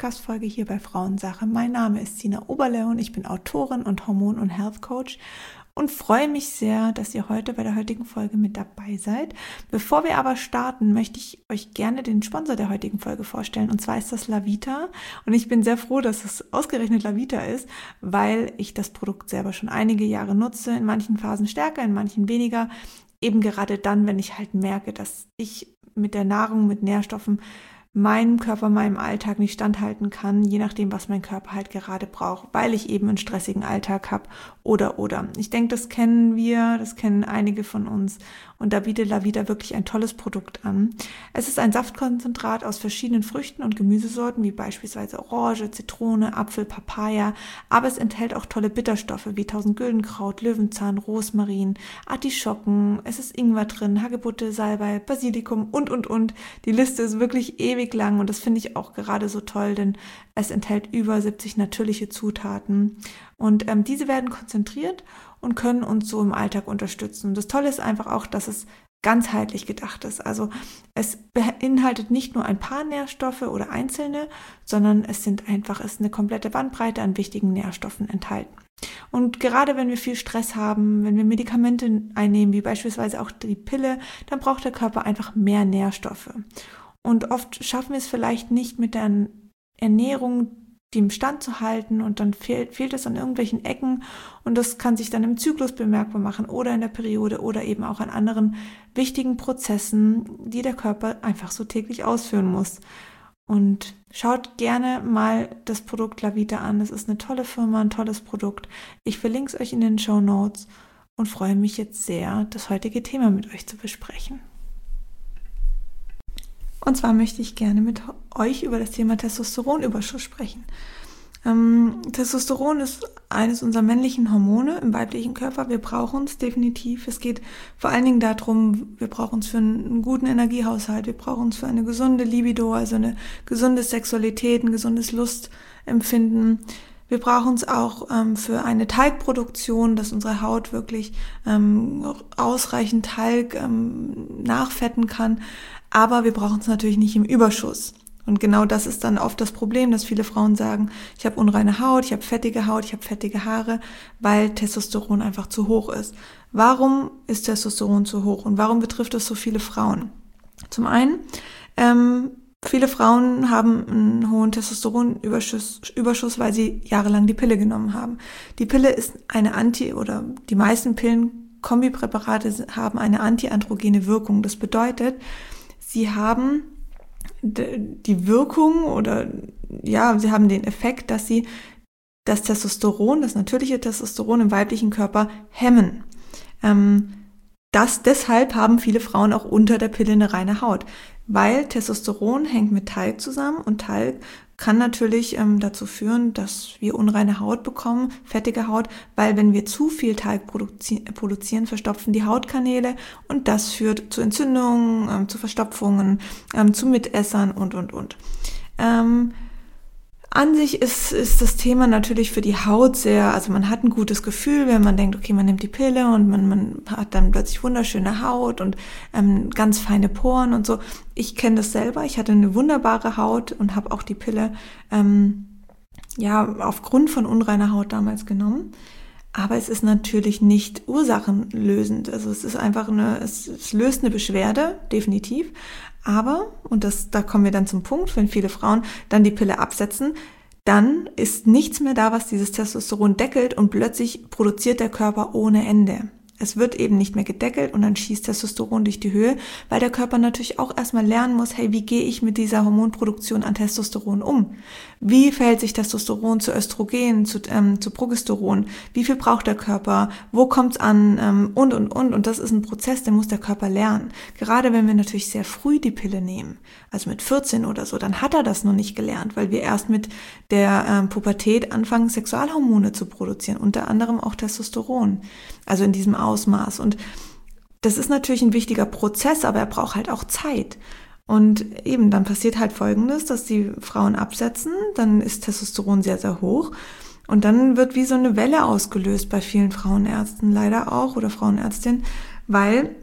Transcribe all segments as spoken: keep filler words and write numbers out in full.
Podcast-Folge hier bei Frauensache. Mein Name ist Sina Oberle und ich bin Autorin und Hormon- und Health Coach und freue mich sehr, dass ihr heute bei der heutigen Folge mit dabei seid. Bevor wir aber starten, möchte ich euch gerne den Sponsor der heutigen Folge vorstellen, und zwar ist das Lavita, und ich bin sehr froh, dass es ausgerechnet Lavita ist, weil ich das Produkt selber schon einige Jahre nutze, in manchen Phasen stärker, in manchen weniger, eben gerade dann, wenn ich halt merke, dass ich mit der Nahrung, mit Nährstoffen meinem Körper, meinem Alltag nicht standhalten kann, je nachdem, was mein Körper halt gerade braucht, weil ich eben einen stressigen Alltag habe oder, oder. Ich denke, das kennen wir, das kennen einige von uns, und da bietet Lavita wirklich ein tolles Produkt an. Es ist ein Saftkonzentrat aus verschiedenen Früchten und Gemüsesorten, wie beispielsweise Orange, Zitrone, Apfel, Papaya, aber es enthält auch tolle Bitterstoffe wie Tausendgüldenkraut, Löwenzahn, Rosmarin, Artischocken, es ist Ingwer drin, Hagebutte, Salbei, Basilikum und, und, und. Die Liste ist wirklich ewig lang, und das finde ich auch gerade so toll, denn es enthält über siebzig natürliche Zutaten, und ähm, diese werden konzentriert und können uns so im Alltag unterstützen. Und das Tolle ist einfach auch, dass es ganzheitlich gedacht ist. Also es beinhaltet nicht nur ein paar Nährstoffe oder einzelne, sondern es sind einfach, es ist eine komplette Bandbreite an wichtigen Nährstoffen enthalten. Und gerade wenn wir viel Stress haben, wenn wir Medikamente einnehmen, wie beispielsweise auch die Pille, dann braucht der Körper einfach mehr Nährstoffe. Und oft schaffen wir es vielleicht nicht mit der Ernährung, die im Stand zu halten, und dann fehlt, fehlt es an irgendwelchen Ecken, und das kann sich dann im Zyklus bemerkbar machen oder in der Periode oder eben auch an anderen wichtigen Prozessen, die der Körper einfach so täglich ausführen muss. Und schaut gerne mal das Produkt Lavita an. Es ist eine tolle Firma, ein tolles Produkt. Ich verlinke es euch in den Shownotes und freue mich jetzt sehr, das heutige Thema mit euch zu besprechen. Und zwar möchte ich gerne mit euch über das Thema Testosteronüberschuss sprechen. Ähm, Testosteron ist eines unserer männlichen Hormone im weiblichen Körper. Wir brauchen es definitiv. Es geht vor allen Dingen darum, wir brauchen es für einen guten Energiehaushalt, wir brauchen es für eine gesunde Libido, also eine gesunde Sexualität, ein gesundes Lustempfinden. Wir brauchen es auch ähm, für eine Talgproduktion, dass unsere Haut wirklich ähm, ausreichend Talg ähm, nachfetten kann. Aber wir brauchen es natürlich nicht im Überschuss. Und genau das ist dann oft das Problem, dass viele Frauen sagen, ich habe unreine Haut, ich habe fettige Haut, ich habe fettige Haare, weil Testosteron einfach zu hoch ist. Warum ist Testosteron zu hoch und warum betrifft es so viele Frauen? Zum einen, ähm, viele Frauen haben einen hohen Testosteronüberschuss, Überschuss, weil sie jahrelang die Pille genommen haben. Die Pille ist eine Anti- oder die meisten Pillen-Kombipräparate haben eine antiandrogene Wirkung. Das bedeutet, sie haben die Wirkung oder ja, sie haben den Effekt, dass sie das Testosteron, das natürliche Testosteron im weiblichen Körper hemmen. Ähm, das, deshalb haben viele Frauen auch unter der Pille eine reine Haut, weil Testosteron hängt mit Talg zusammen, und Talg kann natürlich ähm, dazu führen, dass wir unreine Haut bekommen, fettige Haut, weil wenn wir zu viel Talg produzi- produzieren, verstopfen die Hautkanäle, und das führt zu Entzündungen, ähm, zu Verstopfungen, ähm, zu Mitessern und, und, und. Ähm, An sich ist, ist das Thema natürlich für die Haut sehr, also man hat ein gutes Gefühl, wenn man denkt, okay, man nimmt die Pille und man, man hat dann plötzlich wunderschöne Haut und ähm, ganz feine Poren und so. Ich kenne das selber, ich hatte eine wunderbare Haut und habe auch die Pille ähm, ja aufgrund von unreiner Haut damals genommen. Aber es ist natürlich nicht ursachenlösend. Also es ist einfach eine, es, es löst eine Beschwerde, definitiv. Aber, und das, da kommen wir dann zum Punkt, wenn viele Frauen dann die Pille absetzen, dann ist nichts mehr da, was dieses Testosteron deckelt, und plötzlich produziert der Körper ohne Ende. Es wird eben nicht mehr gedeckelt, und dann schießt Testosteron durch die Höhe, weil der Körper natürlich auch erstmal lernen muss, hey, wie gehe ich mit dieser Hormonproduktion an Testosteron um? Wie verhält sich Testosteron zu Östrogen, zu, ähm, zu Progesteron? Wie viel braucht der Körper? Wo kommt's an? Ähm, und, und, und. Und das ist ein Prozess, den muss der Körper lernen. Gerade wenn wir natürlich sehr früh die Pille nehmen, also mit vierzehn oder so, dann hat er das noch nicht gelernt, weil wir erst mit der ähm, Pubertät anfangen, Sexualhormone zu produzieren, unter anderem auch Testosteron, also in diesem Ausmaß. Und das ist natürlich ein wichtiger Prozess, aber er braucht halt auch Zeit. Und eben, dann passiert halt Folgendes, dass die Frauen absetzen, dann ist Testosteron sehr, sehr hoch, und dann wird wie so eine Welle ausgelöst bei vielen Frauenärzten leider auch oder Frauenärztinnen, weil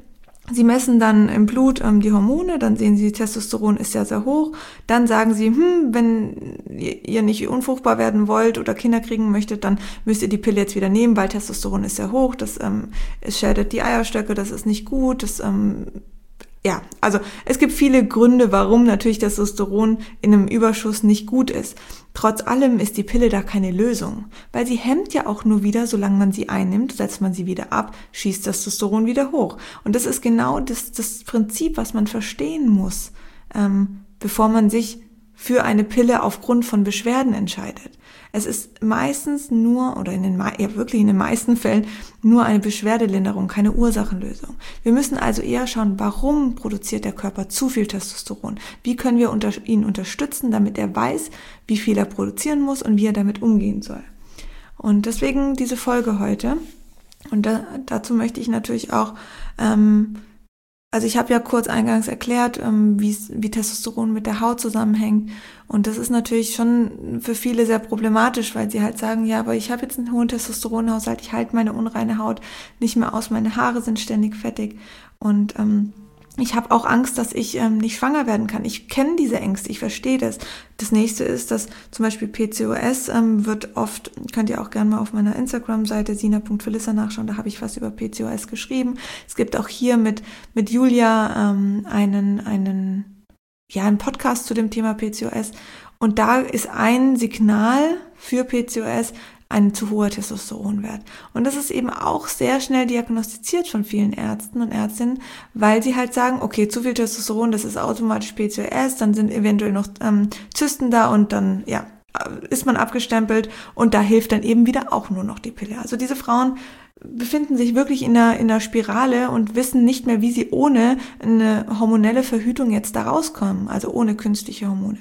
Sie messen dann im Blut ähm, die Hormone, dann sehen Sie, Testosteron ist ja sehr hoch. Dann sagen Sie, hm, wenn ihr nicht unfruchtbar werden wollt oder Kinder kriegen möchtet, dann müsst ihr die Pille jetzt wieder nehmen, weil Testosteron ist sehr hoch. Das ähm, es schädigt die Eierstöcke, das ist nicht gut. Das ähm, ja, also es gibt viele Gründe, warum natürlich Testosteron in einem Überschuss nicht gut ist. Trotz allem ist die Pille da keine Lösung, weil sie hemmt ja auch nur wieder, solange man sie einnimmt, setzt man sie wieder ab, schießt Testosteron wieder hoch. Und das ist genau das, das Prinzip, was man verstehen muss, ähm, bevor man sich für eine Pille aufgrund von Beschwerden entscheidet. Es ist meistens nur, oder in den, ja wirklich in den meisten Fällen, nur eine Beschwerdelinderung, keine Ursachenlösung. Wir müssen also eher schauen, warum produziert der Körper zu viel Testosteron? Wie können wir unter, ihn unterstützen, damit er weiß, wie viel er produzieren muss und wie er damit umgehen soll. Und deswegen diese Folge heute. Und da, dazu möchte ich natürlich auch ähm, Also ich habe ja kurz eingangs erklärt, ähm, wie Testosteron mit der Haut zusammenhängt. Und das ist natürlich schon für viele sehr problematisch, weil sie halt sagen, ja, aber ich habe jetzt einen hohen Testosteronhaushalt, ich halte meine unreine Haut nicht mehr aus, meine Haare sind ständig fettig. Und ähm, ich habe auch Angst, dass ich ähm, nicht schwanger werden kann. Ich kenne diese Ängste, ich verstehe das. Das nächste ist, dass zum Beispiel P C O S ähm, wird oft, könnt ihr auch gerne mal auf meiner Instagram-Seite sina punkt felissa nachschauen, da habe ich was über P C O S geschrieben. Es gibt auch hier mit mit Julia ähm, einen, einen, ja, einen Podcast zu dem Thema P C O S. Und da ist ein Signal für P C O S ein zu hoher Testosteronwert. Und das ist eben auch sehr schnell diagnostiziert von vielen Ärzten und Ärztinnen, weil sie halt sagen, okay, zu viel Testosteron, das ist automatisch P C O S, dann sind eventuell noch ähm, Zysten da und dann, ja, ist man abgestempelt und da hilft dann eben wieder auch nur noch die Pille. Also diese Frauen befinden sich wirklich in einer, in einer Spirale und wissen nicht mehr, wie sie ohne eine hormonelle Verhütung jetzt da rauskommen, also ohne künstliche Hormone.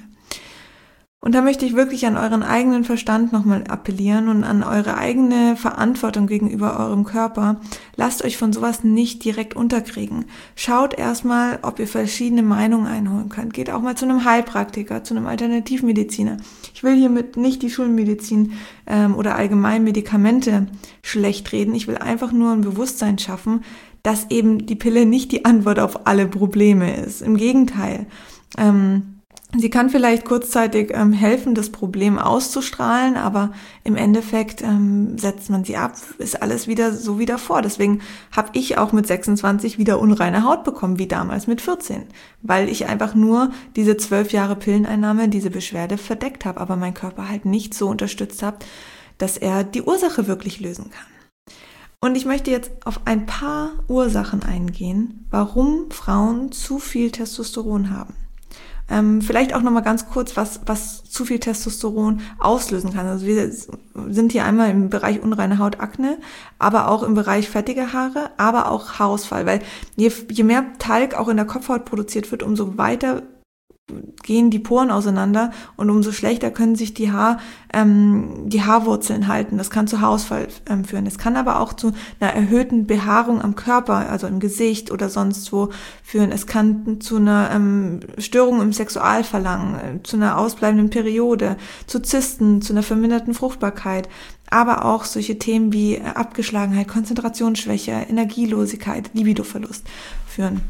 Und da möchte ich wirklich an euren eigenen Verstand nochmal appellieren und an eure eigene Verantwortung gegenüber eurem Körper. Lasst euch von sowas nicht direkt unterkriegen. Schaut erstmal, ob ihr verschiedene Meinungen einholen könnt. Geht auch mal zu einem Heilpraktiker, zu einem Alternativmediziner. Ich will hiermit nicht die Schulmedizin ähm, oder allgemein Medikamente schlecht reden. Ich will einfach nur ein Bewusstsein schaffen, dass eben die Pille nicht die Antwort auf alle Probleme ist. Im Gegenteil. Ähm, Sie kann vielleicht kurzzeitig ähm, helfen, das Problem auszustrahlen, aber im Endeffekt ähm, setzt man sie ab, ist alles wieder so wie davor. Deswegen habe ich auch mit sechsundzwanzig wieder unreine Haut bekommen, wie damals mit vierzehn, weil ich einfach nur diese zwölf Jahre Pilleneinnahme, diese Beschwerde verdeckt habe, aber mein Körper halt nicht so unterstützt hat, dass er die Ursache wirklich lösen kann. Und ich möchte jetzt auf ein paar Ursachen eingehen, warum Frauen zu viel Testosteron haben. Ähm, vielleicht auch nochmal ganz kurz, was, was zu viel Testosteron auslösen kann. Also wir sind hier einmal im Bereich unreine Haut, Akne, aber auch im Bereich fettige Haare, aber auch Haarausfall, weil je, je mehr Talg auch in der Kopfhaut produziert wird, umso weiter gehen die Poren auseinander und umso schlechter können sich die Haar, ähm, die Haarwurzeln halten. Das kann zu Haarausfall ähm, führen. Es kann aber auch zu einer erhöhten Behaarung am Körper, also im Gesicht oder sonst wo führen. Es kann zu einer ähm, Störung im Sexualverlangen, äh, zu einer ausbleibenden Periode, zu Zysten, zu einer verminderten Fruchtbarkeit. Aber auch solche Themen wie Abgeschlagenheit, Konzentrationsschwäche, Energielosigkeit, Libidoverlust führen.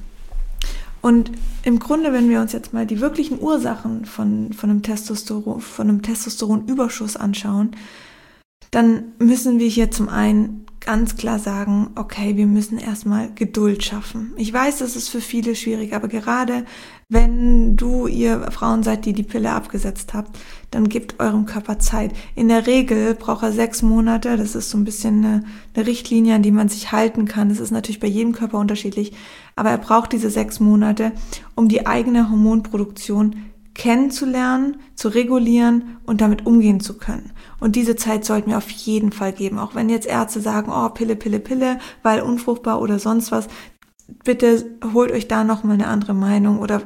Und im Grunde, wenn wir uns jetzt mal die wirklichen Ursachen von, von einem Testosteron, von einem Testosteronüberschuss anschauen, dann müssen wir hier zum einen ganz klar sagen, okay, wir müssen erstmal Geduld schaffen. Ich weiß, das ist für viele schwierig, aber gerade wenn du, ihr Frauen seid, die die Pille abgesetzt habt, dann gebt eurem Körper Zeit. In der Regel braucht er sechs Monate, das ist so ein bisschen eine, eine Richtlinie, an die man sich halten kann. Das ist natürlich bei jedem Körper unterschiedlich, aber er braucht diese sechs Monate, um die eigene Hormonproduktion kennenzulernen, zu regulieren und damit umgehen zu können. Und diese Zeit sollten wir auf jeden Fall geben. Auch wenn jetzt Ärzte sagen, oh, Pille, Pille, Pille, weil unfruchtbar oder sonst was, bitte holt euch da nochmal eine andere Meinung oder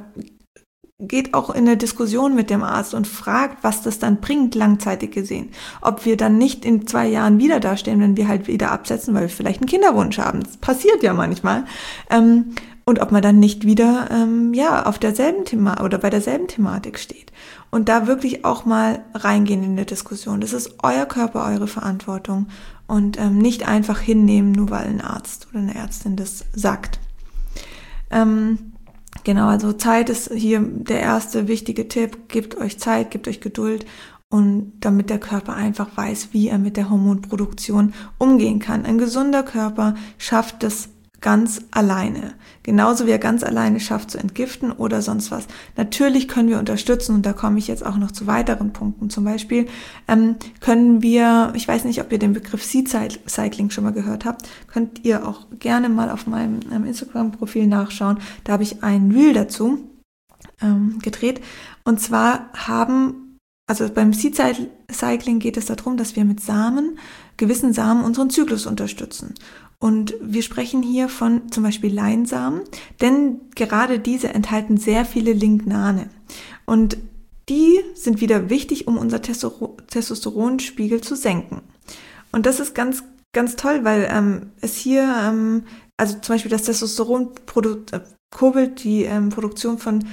geht auch in eine Diskussion mit dem Arzt und fragt, was das dann bringt, langzeitig gesehen. Ob wir dann nicht in zwei Jahren wieder dastehen, wenn wir halt wieder absetzen, weil wir vielleicht einen Kinderwunsch haben. Das passiert ja manchmal. Ähm, Und ob man dann nicht wieder ähm, ja auf derselben Thema oder bei derselben Thematik steht. Und da wirklich auch mal reingehen in die Diskussion. Das ist euer Körper, eure Verantwortung. Und ähm, nicht einfach hinnehmen, nur weil ein Arzt oder eine Ärztin das sagt. Ähm, genau, also Zeit ist hier der erste wichtige Tipp. Gebt euch Zeit, gebt euch Geduld. Und damit der Körper einfach weiß, wie er mit der Hormonproduktion umgehen kann. Ein gesunder Körper schafft es ganz alleine. Genauso wie er ganz alleine schafft zu entgiften oder sonst was. Natürlich können wir unterstützen, und da komme ich jetzt auch noch zu weiteren Punkten. Zum Beispiel ähm, können wir, ich weiß nicht, ob ihr den Begriff Seed Cycling schon mal gehört habt, könnt ihr auch gerne mal auf meinem ähm, Instagram-Profil nachschauen. Da habe ich ein Reel dazu ähm, gedreht. Und zwar haben Also beim Seed Cycling geht es darum, dass wir mit Samen, gewissen Samen unseren Zyklus unterstützen. Und wir sprechen hier von zum Beispiel Leinsamen, denn gerade diese enthalten sehr viele Lignane. Und die sind wieder wichtig, um unser Testosteronspiegel zu senken. Und das ist ganz, ganz toll, weil ähm, es hier, ähm, also zum Beispiel das Testosteron produ- äh, kurbelt die ähm, Produktion von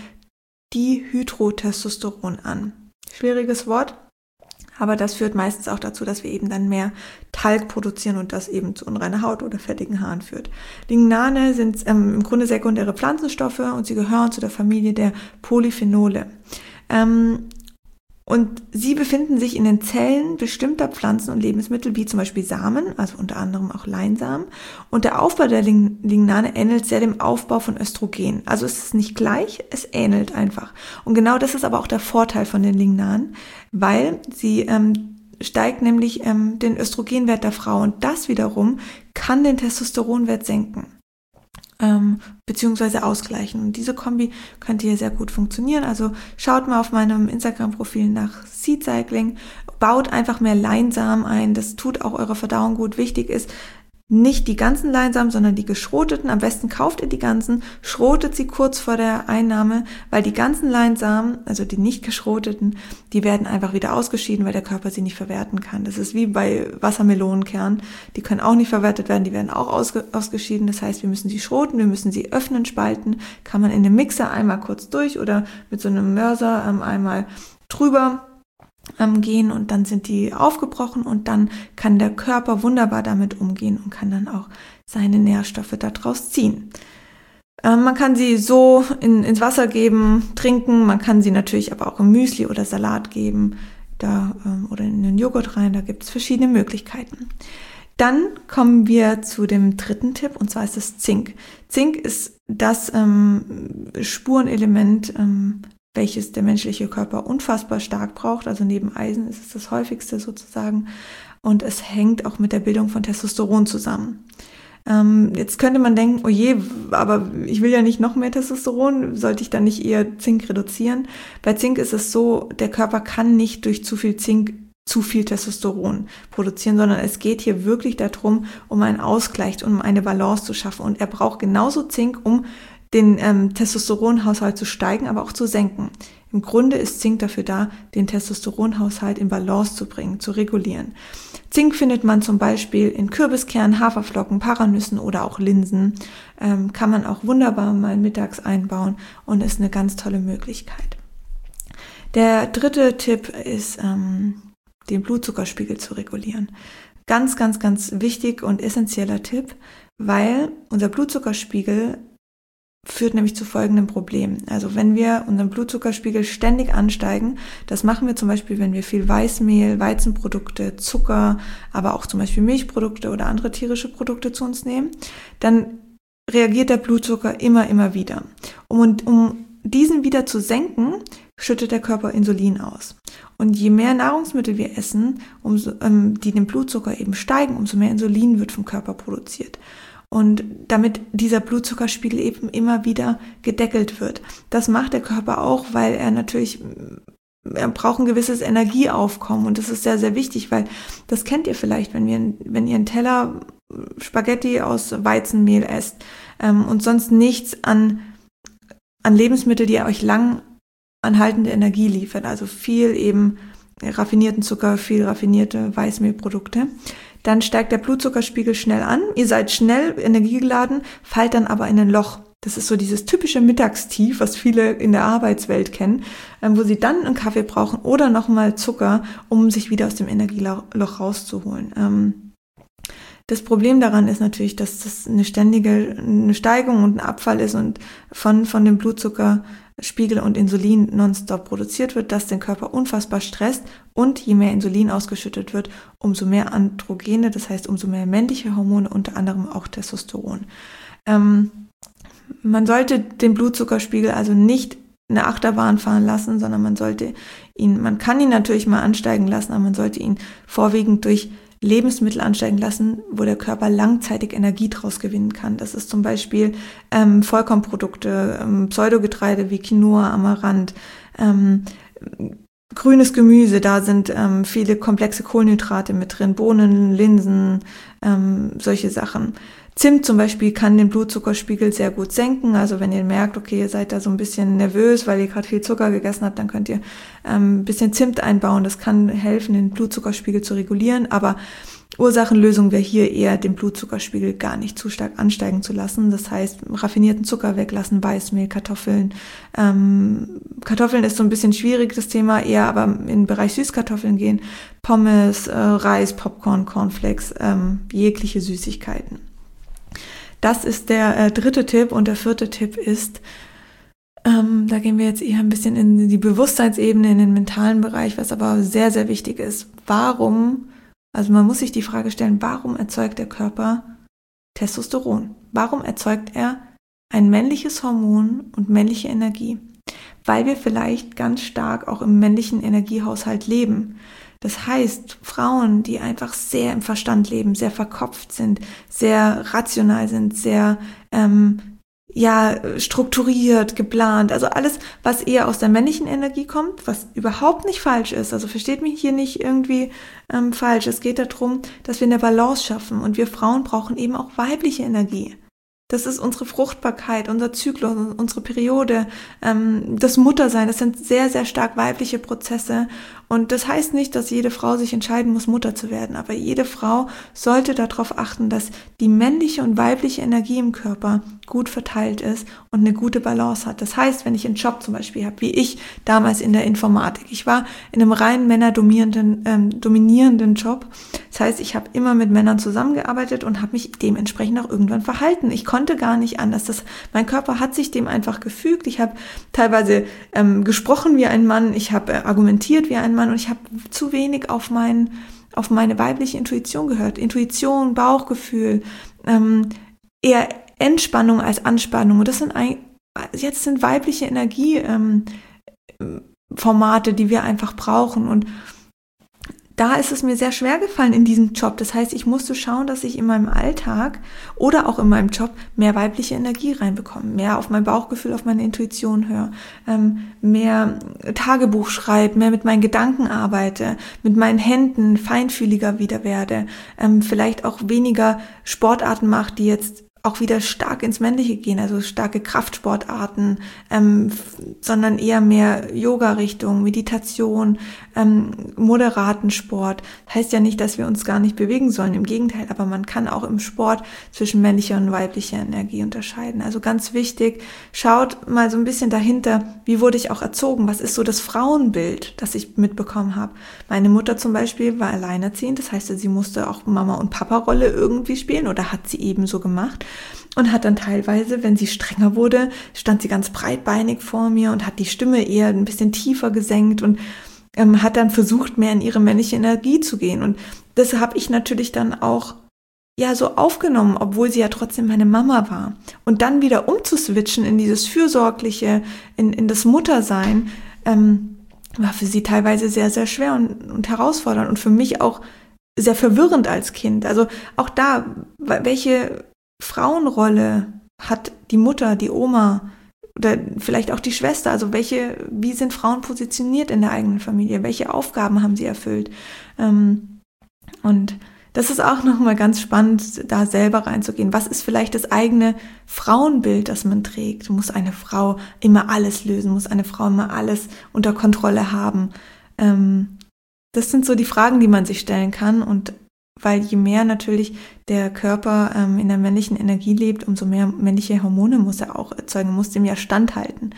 Dihydrotestosteron an. Schwieriges Wort, aber das führt meistens auch dazu, dass wir eben dann mehr Talg produzieren und das eben zu unreiner Haut oder fettigen Haaren führt. Lignane sind ähm, im Grunde sekundäre Pflanzenstoffe und sie gehören zu der Familie der Polyphenole. Ähm, und sie befinden sich in den Zellen bestimmter Pflanzen und Lebensmittel, wie zum Beispiel Samen, also unter anderem auch Leinsamen. Und der Aufbau der Lignane ähnelt sehr dem Aufbau von Östrogen. Also es ist nicht gleich, es ähnelt einfach. Und genau das ist aber auch der Vorteil von den Lignanen, weil sie ähm, steigt nämlich ähm, den Östrogenwert der Frau. Und das wiederum kann den Testosteronwert senken. Ähm, beziehungsweise ausgleichen. Und diese Kombi könnte hier sehr gut funktionieren. Also schaut mal auf meinem Instagram-Profil nach Seed Cycling, baut einfach mehr Leinsamen ein, das tut auch eurer Verdauung gut. Wichtig ist, nicht die ganzen Leinsamen, sondern die geschroteten. Am besten kauft ihr die ganzen, schrotet sie kurz vor der Einnahme, weil die ganzen Leinsamen, also die nicht geschroteten, die werden einfach wieder ausgeschieden, weil der Körper sie nicht verwerten kann. Das ist wie bei Wassermelonenkernen. Die können auch nicht verwertet werden, die werden auch ausge- ausgeschieden. Das heißt, wir müssen sie schroten, wir müssen sie öffnen, spalten. Kann man in einem Mixer einmal kurz durch oder mit so einem Mörser ähm, einmal drüber gehen und dann sind die aufgebrochen und dann kann der Körper wunderbar damit umgehen und kann dann auch seine Nährstoffe daraus ziehen. Ähm, man kann sie so in, ins Wasser geben, trinken, man kann sie natürlich aber auch im Müsli oder Salat geben da, ähm, oder in den Joghurt rein, da gibt es verschiedene Möglichkeiten. Dann kommen wir zu dem dritten Tipp und zwar ist es Zink. Zink ist das ähm, Spurenelement, ähm, welches der menschliche Körper unfassbar stark braucht. Also neben Eisen ist es das häufigste sozusagen. Und es hängt auch mit der Bildung von Testosteron zusammen. Ähm, jetzt könnte man denken, oh je, aber ich will ja nicht noch mehr Testosteron, sollte ich dann nicht eher Zink reduzieren? Bei Zink ist es so, der Körper kann nicht durch zu viel Zink zu viel Testosteron produzieren, sondern es geht hier wirklich darum, um einen Ausgleich, um eine Balance zu schaffen. Und er braucht genauso Zink, um den ähm, Testosteronhaushalt zu steigen, aber auch zu senken. Im Grunde ist Zink dafür da, den Testosteronhaushalt in Balance zu bringen, zu regulieren. Zink findet man zum Beispiel in Kürbiskernen, Haferflocken, Paranüssen oder auch Linsen. Ähm, kann man auch wunderbar mal mittags einbauen und ist eine ganz tolle Möglichkeit. Der dritte Tipp ist, ähm, den Blutzuckerspiegel zu regulieren. Ganz, ganz, ganz wichtig und essentieller Tipp, weil unser Blutzuckerspiegel führt nämlich zu folgendem Problem. Also wenn wir unseren Blutzuckerspiegel ständig ansteigen, das machen wir zum Beispiel, wenn wir viel Weißmehl, Weizenprodukte, Zucker, aber auch zum Beispiel Milchprodukte oder andere tierische Produkte zu uns nehmen, dann reagiert der Blutzucker immer, immer wieder. Um, um diesen wieder zu senken, schüttet der Körper Insulin aus. Und je mehr Nahrungsmittel wir essen, umso, ähm, die den Blutzucker eben steigen, umso mehr Insulin wird vom Körper produziert. Und damit dieser Blutzuckerspiegel eben immer wieder gedeckelt wird. Das macht der Körper auch, weil er natürlich, er braucht ein gewisses Energieaufkommen und das ist sehr, sehr wichtig, weil das kennt ihr vielleicht, wenn wir, wenn ihr einen Teller Spaghetti aus Weizenmehl esst ähm, und sonst nichts an, an Lebensmittel, die euch lang anhaltende Energie liefert, also viel eben raffinierten Zucker, viel raffinierte Weißmehlprodukte, dann steigt der Blutzuckerspiegel schnell an, ihr seid schnell energiegeladen, fallt dann aber in ein Loch. Das ist so dieses typische Mittagstief, was viele in der Arbeitswelt kennen, wo sie dann einen Kaffee brauchen oder nochmal Zucker, um sich wieder aus dem Energieloch rauszuholen. Das Problem daran ist natürlich, dass das eine ständige eine Steigerung und ein Abfall ist und von, von dem Blutzuckerspiegel und Insulin nonstop produziert wird, das den Körper unfassbar stresst, und je mehr Insulin ausgeschüttet wird, umso mehr Androgene, das heißt umso mehr männliche Hormone, unter anderem auch Testosteron. Ähm, man sollte den Blutzuckerspiegel also nicht eine Achterbahn fahren lassen, sondern man sollte ihn, man kann ihn natürlich mal ansteigen lassen, aber man sollte ihn vorwiegend durch Lebensmittel ansteigen lassen, wo der Körper langzeitig Energie draus gewinnen kann. Das ist zum Beispiel ähm, Vollkornprodukte, ähm, Pseudogetreide wie Quinoa, Amaranth, ähm, grünes Gemüse, da sind ähm, viele komplexe Kohlenhydrate mit drin, Bohnen, Linsen, ähm, solche Sachen. Zimt zum Beispiel kann den Blutzuckerspiegel sehr gut senken. Also wenn ihr merkt, okay, ihr seid da so ein bisschen nervös, weil ihr gerade viel Zucker gegessen habt, dann könnt ihr ähm, ein bisschen Zimt einbauen. Das kann helfen, den Blutzuckerspiegel zu regulieren. Aber Ursachenlösung wäre hier eher, den Blutzuckerspiegel gar nicht zu stark ansteigen zu lassen. Das heißt, raffinierten Zucker weglassen, Weißmehl, Kartoffeln. Ähm, Kartoffeln ist so ein bisschen schwierig, das Thema, eher aber in den Bereich Süßkartoffeln gehen. Pommes, äh, Reis, Popcorn, Cornflakes, ähm, jegliche Süßigkeiten. Das ist der äh, dritte Tipp, und der vierte Tipp ist, ähm, da gehen wir jetzt eher ein bisschen in die Bewusstseinsebene, in den mentalen Bereich, was aber sehr, sehr wichtig ist. Warum, also man muss sich die Frage stellen, warum erzeugt der Körper Testosteron? Warum erzeugt er ein männliches Hormon und männliche Energie? Weil wir vielleicht ganz stark auch im männlichen Energiehaushalt leben. Das heißt, Frauen, die einfach sehr im Verstand leben, sehr verkopft sind, sehr rational sind, sehr ähm, ja strukturiert, geplant, also alles, was eher aus der männlichen Energie kommt, was überhaupt nicht falsch ist. Also versteht mich hier nicht irgendwie ähm, falsch. Es geht darum, dass wir eine Balance schaffen, und wir Frauen brauchen eben auch weibliche Energie. Das ist unsere Fruchtbarkeit, unser Zyklus, unsere Periode, ähm, das Muttersein. Das sind sehr, sehr stark weibliche Prozesse. Und das heißt nicht, dass jede Frau sich entscheiden muss, Mutter zu werden. Aber jede Frau sollte darauf achten, dass die männliche und weibliche Energie im Körper gut verteilt ist und eine gute Balance hat. Das heißt, wenn ich einen Job zum Beispiel habe, wie ich damals in der Informatik. Ich war in einem rein männerdominierenden ähm, dominierenden Job. Das heißt, ich habe immer mit Männern zusammengearbeitet und habe mich dementsprechend auch irgendwann verhalten. Ich konnte gar nicht anders. Das, mein Körper hat sich dem einfach gefügt. Ich habe teilweise ähm, gesprochen wie ein Mann, ich habe äh, argumentiert wie ein Mann, und ich habe zu wenig auf, mein, auf meine weibliche Intuition gehört. Intuition, Bauchgefühl, ähm, eher Entspannung als Anspannung. Und das sind ein, jetzt sind weibliche Energieformate, ähm, die wir einfach brauchen. Und da ist es mir sehr schwer gefallen in diesem Job. Das heißt, ich musste schauen, dass ich in meinem Alltag oder auch in meinem Job mehr weibliche Energie reinbekomme, mehr auf mein Bauchgefühl, auf meine Intuition höre, ähm, mehr Tagebuch schreibe, mehr mit meinen Gedanken arbeite, mit meinen Händen feinfühliger wieder werde, ähm, vielleicht auch weniger Sportarten mache, die jetzt auch wieder stark ins Männliche gehen, also starke Kraftsportarten, ähm, f- sondern eher mehr Yoga-Richtung, Meditation, ähm, moderaten Sport. Heißt ja nicht, dass wir uns gar nicht bewegen sollen, im Gegenteil, aber man kann auch im Sport zwischen männlicher und weiblicher Energie unterscheiden. Also ganz wichtig, schaut mal so ein bisschen dahinter, wie wurde ich auch erzogen, was ist so das Frauenbild, das ich mitbekommen habe. Meine Mutter zum Beispiel war alleinerziehend, das heißt, sie musste auch Mama- und Papa-Rolle irgendwie spielen, oder hat sie eben so gemacht. Und hat dann teilweise, wenn sie strenger wurde, stand sie ganz breitbeinig vor mir und hat die Stimme eher ein bisschen tiefer gesenkt und ähm, hat dann versucht, mehr in ihre männliche Energie zu gehen. Und das habe ich natürlich dann auch ja so aufgenommen, obwohl sie ja trotzdem meine Mama war. Und dann wieder umzuswitchen in dieses Fürsorgliche, in, in das Muttersein, ähm, war für sie teilweise sehr, sehr schwer und, und herausfordernd und für mich auch sehr verwirrend als Kind. Also auch da, welche Frauenrolle hat die Mutter, die Oma oder vielleicht auch die Schwester? Also welche, wie sind Frauen positioniert in der eigenen Familie? Welche Aufgaben haben sie erfüllt? Ähm, und das ist auch nochmal ganz spannend, da selber reinzugehen. Was ist vielleicht das eigene Frauenbild, das man trägt? Muss eine Frau immer alles lösen? Muss eine Frau immer alles unter Kontrolle haben? Ähm, das sind so die Fragen, die man sich stellen kann, und weil je mehr natürlich der Körper ähm, in der männlichen Energie lebt, umso mehr männliche Hormone muss er auch erzeugen, muss dem ja standhalten.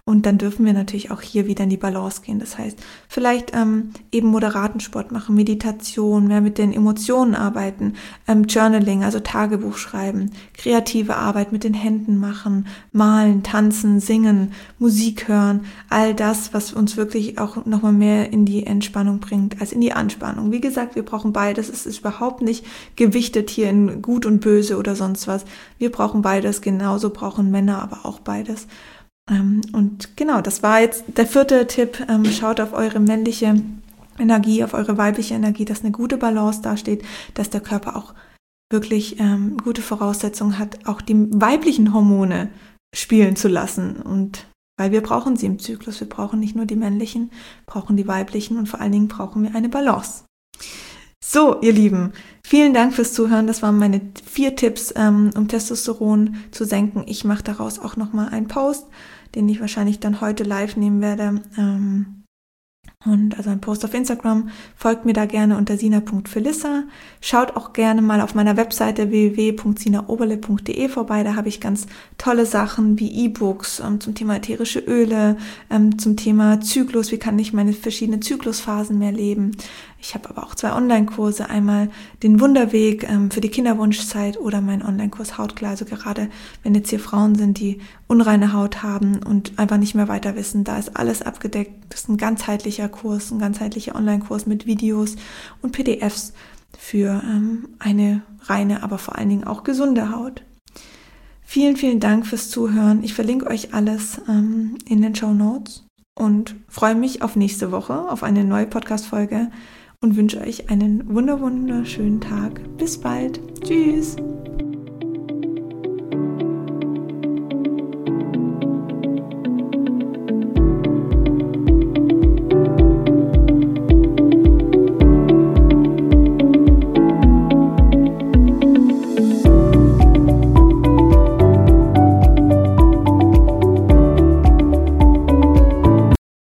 Und dann dürfen wir natürlich auch hier wieder in die Balance gehen. Das heißt, vielleicht ähm, eben moderaten Sport machen, Meditation, mehr mit den Emotionen arbeiten, ähm, Journaling, also Tagebuch schreiben, kreative Arbeit mit den Händen machen, malen, tanzen, singen, Musik hören, all das, was uns wirklich auch nochmal mehr in die Entspannung bringt als in die Anspannung. Wie gesagt, wir brauchen beides. Es ist überhaupt nicht gewichtet hier in Gut und Böse oder sonst was. Wir brauchen beides, genauso brauchen Männer aber auch beides. Und genau, das war jetzt der vierte Tipp. Schaut auf eure männliche Energie, auf eure weibliche Energie, dass eine gute Balance dasteht, dass der Körper auch wirklich ähm, gute Voraussetzungen hat, auch die weiblichen Hormone spielen zu lassen. Und weil wir brauchen sie im Zyklus. Wir brauchen nicht nur die männlichen, brauchen die weiblichen und vor allen Dingen brauchen wir eine Balance. So, ihr Lieben, vielen Dank fürs Zuhören. Das waren meine vier Tipps, ähm, um Testosteron zu senken. Ich mache daraus auch nochmal einen Post, den ich wahrscheinlich dann heute live nehmen werde. Ähm, und also ein Post auf Instagram. Folgt mir da gerne unter sina punkt felissa. Schaut auch gerne mal auf meiner Webseite w w w punkt sina oberle punkt d e vorbei. Da habe ich ganz tolle Sachen wie E-Books ähm, zum Thema ätherische Öle, ähm, zum Thema Zyklus. Wie kann ich meine verschiedenen Zyklusphasen mehr leben? Ich habe aber auch zwei Online-Kurse. Einmal den Wunderweg ähm, für die Kinderwunschzeit oder mein Online-Kurs Hautklar. Also gerade wenn jetzt hier Frauen sind, die unreine Haut haben und einfach nicht mehr weiter wissen, da ist alles abgedeckt. Das ist ein ganzheitlicher Kurs, ein ganzheitlicher Online-Kurs mit Videos und P D Fs für ähm, eine reine, aber vor allen Dingen auch gesunde Haut. Vielen, vielen Dank fürs Zuhören. Ich verlinke euch alles ähm, in den Shownotes und freue mich auf nächste Woche, auf eine neue Podcast-Folge und wünsche euch einen wunder wunderschönen Tag. Bis bald. Tschüss.